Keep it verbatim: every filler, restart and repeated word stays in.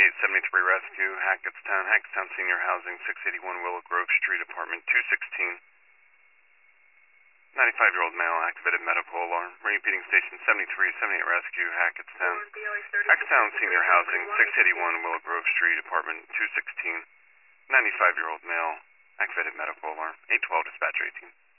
eight seventy-three Rescue, Hackettstown, Hackettstown Senior Housing, six eighty-one Willow Grove Street, apartment two sixteen. ninety-five-year-old male, activated medical alarm. Repeating station seventy-three seventy-eight Rescue, Hackettstown. Hackettstown Senior Housing, six eighty-one Willow Grove Street, apartment two sixteen. ninety-five-year-old male, activated medical alarm. eight twelve, dispatcher eighteen.